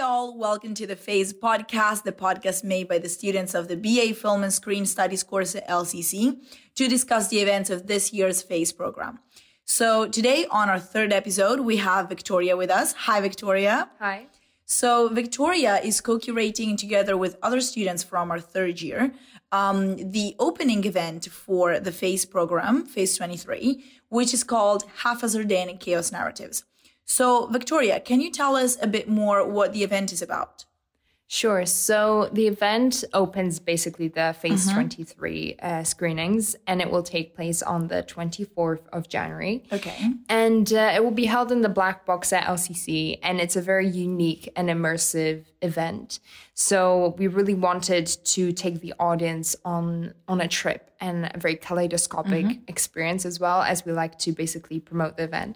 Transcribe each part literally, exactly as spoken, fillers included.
all, welcome to the Phase podcast, the podcast made by the students of the B A Film and Screen Studies course at L C C to discuss the events of this year's Phase program. So today on our third episode, we have Victoria with us. Hi, Victoria. Hi. So Victoria is co-curating together with other students from our third year um, the opening event for the Phase program, Phase twenty-three, which is called Haphazardane and Chaos Narratives. So Victoria, can you tell us a bit more what the event is about? Sure. So the event opens basically the Phase mm-hmm. twenty-three uh, screenings, and it will take place on the twenty-fourth of January. Okay. And uh, it will be held in the Black Box at L C C, and it's a very unique and immersive event. So we really wanted to take the audience on, on a trip and a very kaleidoscopic mm-hmm. experience as well, as we like to basically promote the event.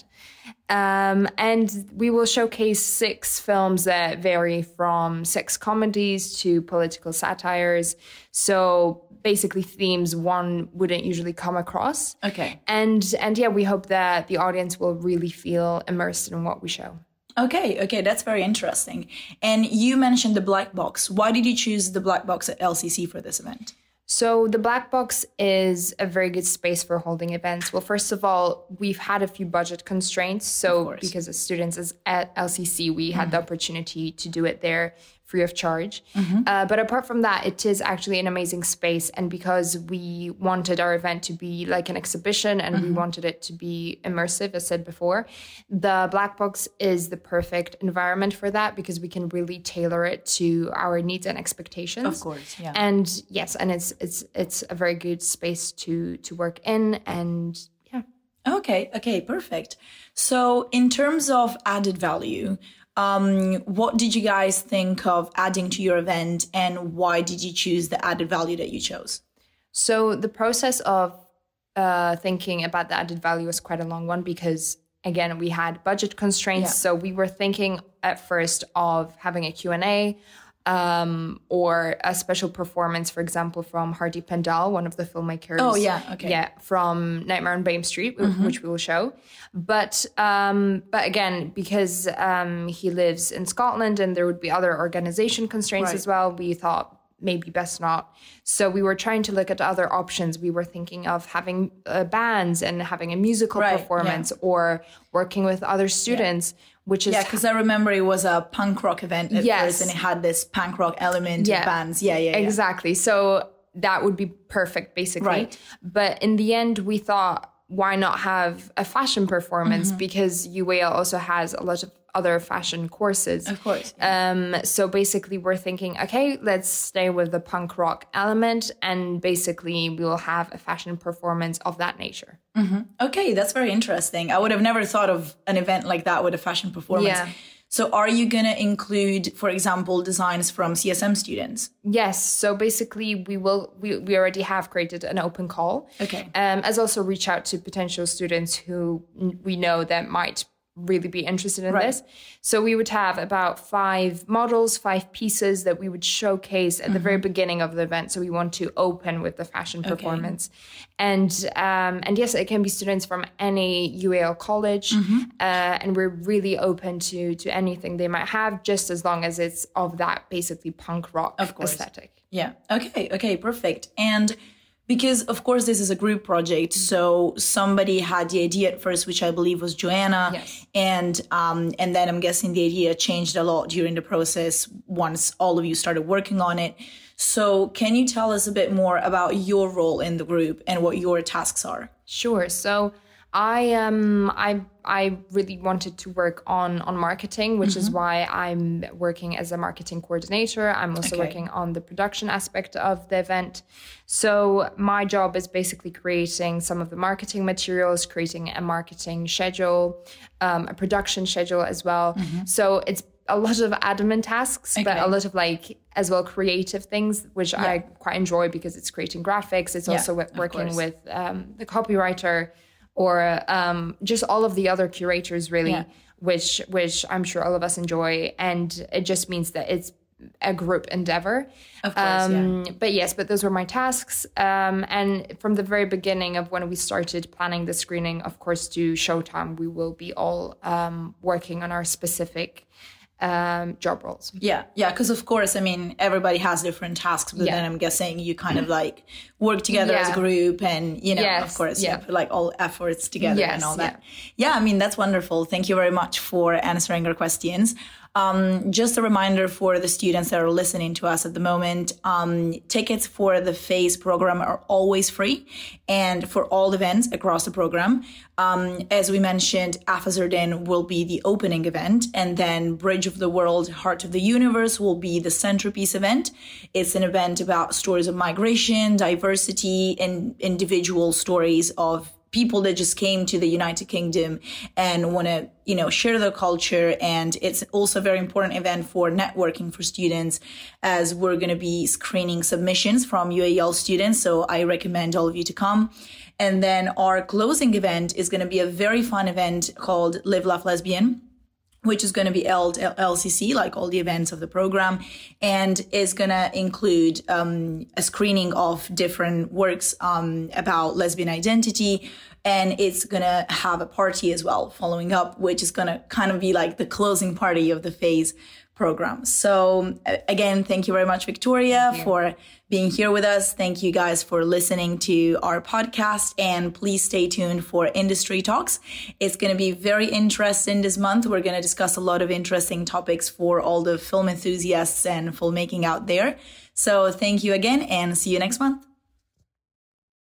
Um, and we will showcase six films that vary from sex comedies to political satires. So basically themes one wouldn't usually come across. Okay. And, and yeah, we hope that the audience will really feel immersed in what we show. Okay, okay, that's very interesting. And you mentioned the Black Box. Why did you choose the Black Box at L C C for this event? So the Black Box is a very good space for holding events. Well, first of all, we've had a few budget constraints. So because as students as at L C C, we had mm-hmm. the opportunity to do it there free of charge. Mm-hmm. Uh, but apart from that, it is actually an amazing space. And because we wanted our event to be like an exhibition and mm-hmm. we wanted it to be immersive, as said before, the Black Box is the perfect environment for that because we can really tailor it to our needs and expectations. Of course, yeah. And yes, and it's it's it's a very good space to to work in, and yeah. Okay, okay, perfect. So in terms of added value, Um, what did you guys think of adding to your event, and why did you choose the added value that you chose? So the process of uh, thinking about the added value was quite a long one because, again, we had budget constraints. Yeah. So we were thinking at first of having a Q and A um, or a special performance, for example, from Hardy Pendal, one of the filmmakers. Oh, yeah, okay. Yeah, from Nightmare on Bain Street, mm-hmm. which we will show. But um, but again, because um, he lives in Scotland and there would be other organization constraints right. as well, we thought maybe best not. So we were trying to look at other options. We were thinking of having uh, bands and having a musical right, performance yeah. or working with other students, yeah. which is... Yeah, because I remember it was a punk rock event at yes. first and it had this punk rock element yeah. of bands. Yeah, yeah, yeah. Exactly. So that would be perfect, basically. Right. But in the end, we thought, why not have a fashion performance? Mm-hmm. Because U A L also has a lot of other fashion courses. Of course. Um, so basically we're thinking, okay, let's stay with the punk rock element and basically we will have a fashion performance of that nature. Mm-hmm. Okay, that's very interesting. I would have never thought of an event like that with a fashion performance. Yeah. So are you going to include, for example, designs from C S M students? Yes. So basically we will, we, we already have created an open call. Okay. Um, as also reach out to potential students who we know that might really be interested in right. this. So we would have about five models, five pieces that we would showcase at mm-hmm. the very beginning of the event. So we want to open with the fashion performance. Okay. And um, and yes, it can be students from any U A L college. Mm-hmm. Uh, and we're really open to to anything they might have, just as long as it's of that basically punk rock of course. aesthetic. Yeah. Okay. Okay. Perfect. And because, of course, this is a group project, so somebody had the idea at first, which I believe was Joanna. Yes. And um, and then I'm guessing the idea changed a lot during the process once all of you started working on it. So can you tell us a bit more about your role in the group and what your tasks are? Sure. So I um I I really wanted to work on on marketing, which mm-hmm. is why I'm working as a marketing coordinator. I'm also okay. working on the production aspect of the event. So my job is basically creating some of the marketing materials, creating a marketing schedule, um, a production schedule as well. Mm-hmm. So it's a lot of admin tasks, okay. but a lot of like as well creative things, which yeah. I quite enjoy because it's creating graphics. It's yeah, also working with um, the copywriter, or um, just all of the other curators, really, yeah. which which I'm sure all of us enjoy. And it just means that it's a group endeavor. Of course, um, yeah. But yes, but those were my tasks. Um, and from the very beginning of when we started planning the screening, of course, to Showtime, we will be all um, working on our specific um, job roles. Yeah, yeah, because of course, I mean, everybody has different tasks, but Yeah. then I'm guessing you kind of like work together Yeah. as a group and, you know, Yes, of course, yeah. you put like all efforts together Yes, and all that. Yeah. yeah, I mean, that's wonderful. Thank you very much for answering our questions. Um, just a reminder for the students that are listening to us at the moment, um, tickets for the FACE program are always free and for all events across the program. Um, as we mentioned, Afazardin will be the opening event, and then Bridge of the World, Heart of the Universe will be the centerpiece event. It's an event about stories of migration, diversity, and individual stories of people that just came to the United Kingdom and want to, you know, share their culture. And it's also a very important event for networking for students, as we're going to be screening submissions from U A E L students. So I recommend all of you to come. And then our closing event is going to be a very fun event called Live, Laugh, Lesbian, which is going to be held at L C C, like all the events of the program, and is going to include um, a screening of different works um, about lesbian identity. And it's going to have a party as well following up, which is going to kind of be like the closing party of the FACE program. So again, thank you very much, Victoria, for being here with us. Thank you guys for listening to our podcast, and please stay tuned for Industry Talks. It's going to be very interesting this month. We're going to discuss a lot of interesting topics for all the film enthusiasts and filmmaking out there. So thank you again, and see you next month.